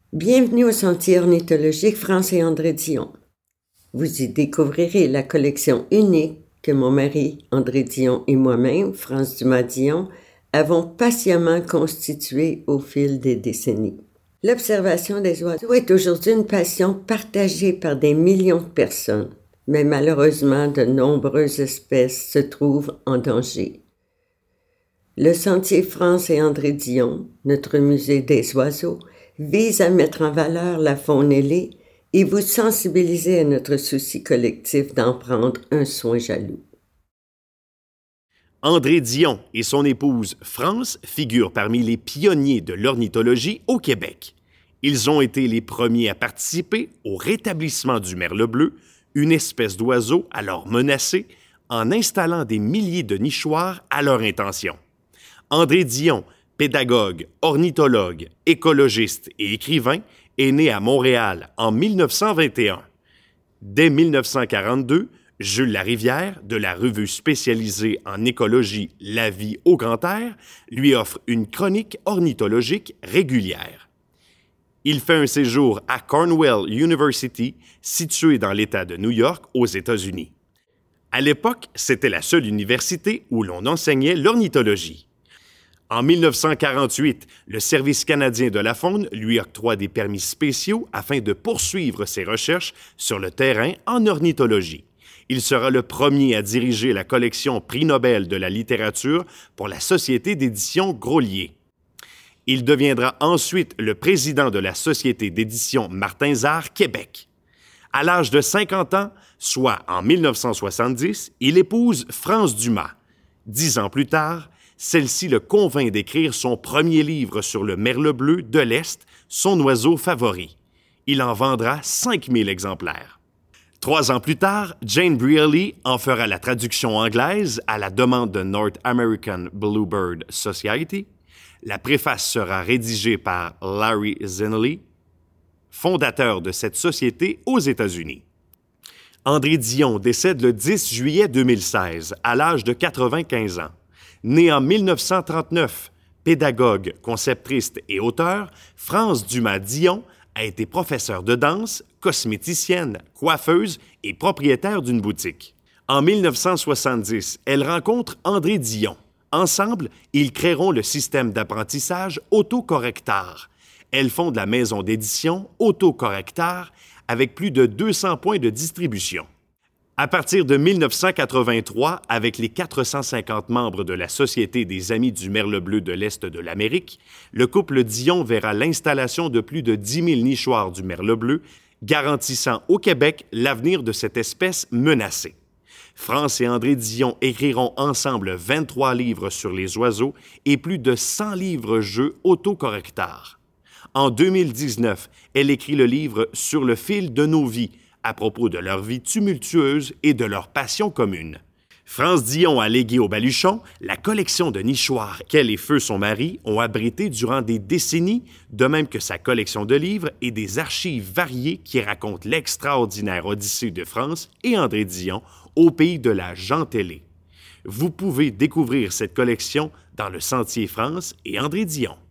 Bienvenue au Sentier ornithologique France et André Dion. Vous y découvrirez la collection unique que mon mari André Dion et moi-même, France Dumas-Dion, avons patiemment constituée au fil des décennies. L'observation des oiseaux est aujourd'hui une passion partagée par des millions de personnes, mais malheureusement de nombreuses espèces se trouvent en danger. Le Sentier France et André Dion, notre musée des oiseaux, vise à mettre en valeur la faune ailée et vous sensibiliser à notre souci collectif d'en prendre un soin jaloux. André Dion et son épouse France figurent parmi les pionniers de l'ornithologie au Québec. Ils ont été les premiers à participer au rétablissement du merle bleu, une espèce d'oiseau alors menacée, en installant des milliers de nichoirs à leur intention. André Dion, pédagogue, ornithologue, écologiste et écrivain, est né à Montréal en 1921. Dès 1942, Jules Larivière, de la revue spécialisée en écologie La Vie au grand air, lui offre une chronique ornithologique régulière. Il fait un séjour à Cornell University, située dans l'État de New York, aux États-Unis. À l'époque, c'était la seule université où l'on enseignait l'ornithologie. En 1948, le Service canadien de la faune lui octroie des permis spéciaux afin de poursuivre ses recherches sur le terrain en ornithologie. Il sera le premier à diriger la collection Prix Nobel de la littérature pour la Société d'édition Grolier. Il deviendra ensuite le président de la Société d'édition Martin-Zard Québec. À l'âge de 50 ans, soit en 1970, il épouse France Dumas. 10 ans plus tard, celle-ci le convainc d'écrire son premier livre sur le merle bleu de l'Est, son oiseau favori. Il en vendra 5000 exemplaires. 3 ans plus tard, Jane Brearley en fera la traduction anglaise à la demande de North American Bluebird Society. La préface sera rédigée par Larry Zinley, fondateur de cette société aux États-Unis. André Dion décède le 10 juillet 2016, à l'âge de 95 ans. Né en 1939, pédagogue, conceptrice et auteur, France Dumas-Dion a été professeure de danse, cosméticienne, coiffeuse et propriétaire d'une boutique. En 1970, elle rencontre André Dion. Ensemble, ils créeront le système d'apprentissage Autocorrectar. Elles fondent la maison d'édition Autocorrectar avec plus de 200 points de distribution. À partir de 1983, avec les 450 membres de la Société des Amis du merle bleu de l'Est de l'Amérique, le couple Dion verra l'installation de plus de 10 000 nichoirs du merle bleu, garantissant au Québec l'avenir de cette espèce menacée. France et André Dion écriront ensemble 23 livres sur les oiseaux et plus de 100 livres-jeux autocorrecteurs. En 2019, elle écrit le livre « Sur le fil de nos vies », à propos de leur vie tumultueuse et de leur passion commune. France Dion a légué au Baluchon la collection de nichoirs qu'elle et Feu, son mari, ont abrité durant des décennies, de même que sa collection de livres et des archives variées qui racontent l'extraordinaire odyssée de France et André Dion au pays de la Gentellée. Vous pouvez découvrir cette collection dans le Sentier France et André Dion.